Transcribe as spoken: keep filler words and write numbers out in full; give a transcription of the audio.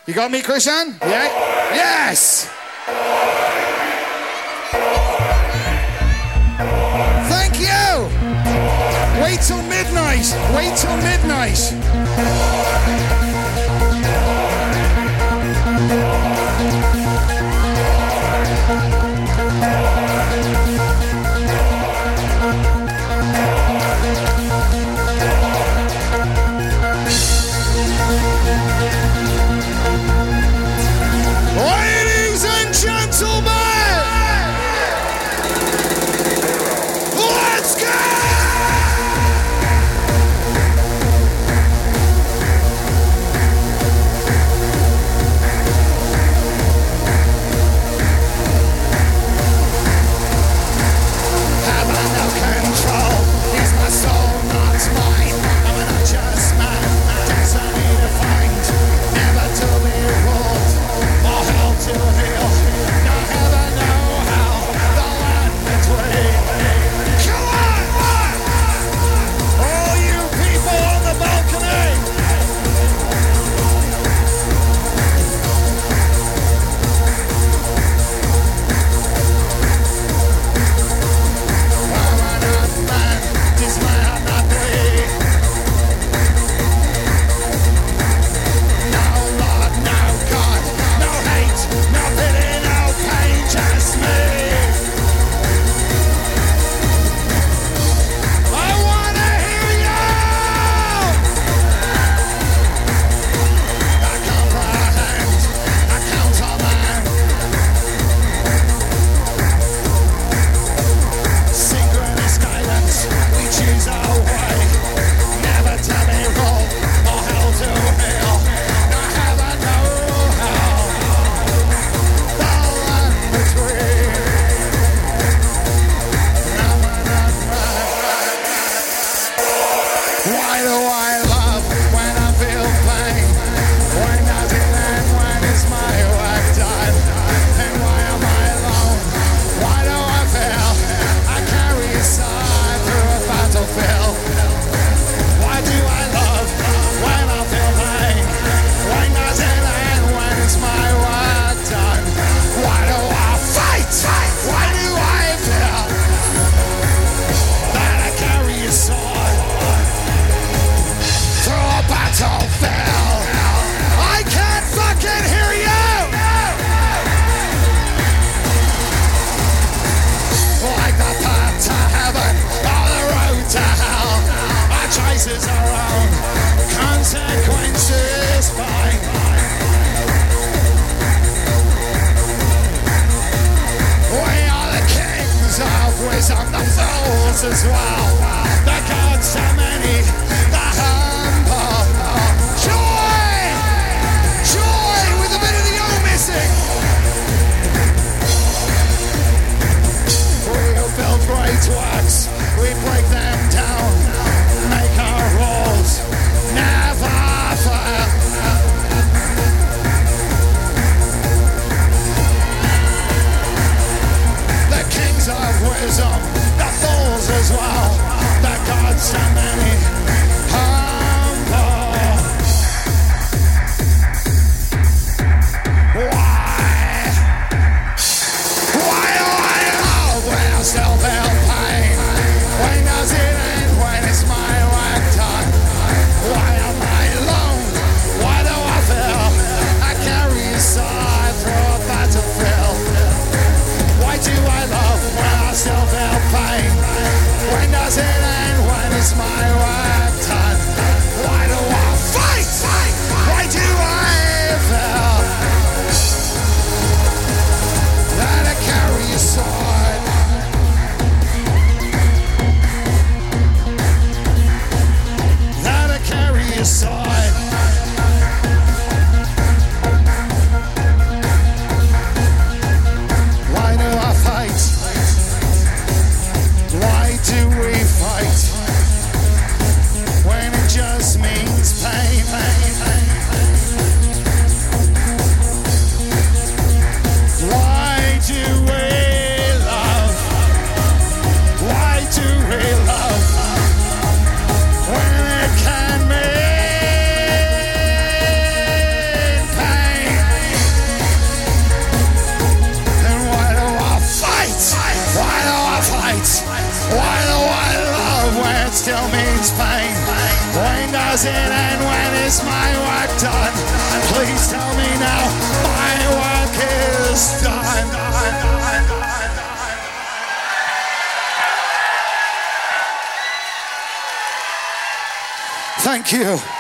You got me, Krishan? Yeah? Yes! Thank you! Wait till midnight! Wait till midnight! Ladies and gentlemen, let's go! Have I no control? Is my soul not mine? Am I not just man? Destiny to find, never to be ruled, or hell to heal. No heaven, no hell, the land between. Come on! All you people on the balcony! Am I not man? Does my heart not bleed? No Lord, no God, no hate, no pity, no pain, just me. I wanna hear you! I comprehend, I count on man. Synchronous guidance, we choose our way. Never tell me wrong, or hell to heal. No heaven, no hell, the land between. Am I not right? Why do I love when I feel pain? When does it end? When is my work done? And why am I alone? Why do I feel I carry a sign through a battlefield? Why do I love when I feel pain? When does it end? When is my work done? Why do I fight? Why do I feel that I carry a sword through a battlefield? I can't fucking hear you! Like the path to heaven or the road to hell, our choices are own, consequences fine. We are the kings of wisdom, the fools as well, the gods so many, the humble. Joy! Joy with a bit of the O missing! We'll build great works, we break them down, make our rules, never fail. The kings of wisdom, the fools as well, Why do I fight? Why do I love when it still means pain? When does it end? When is my work done? Please tell me now, my work is done. Thank you.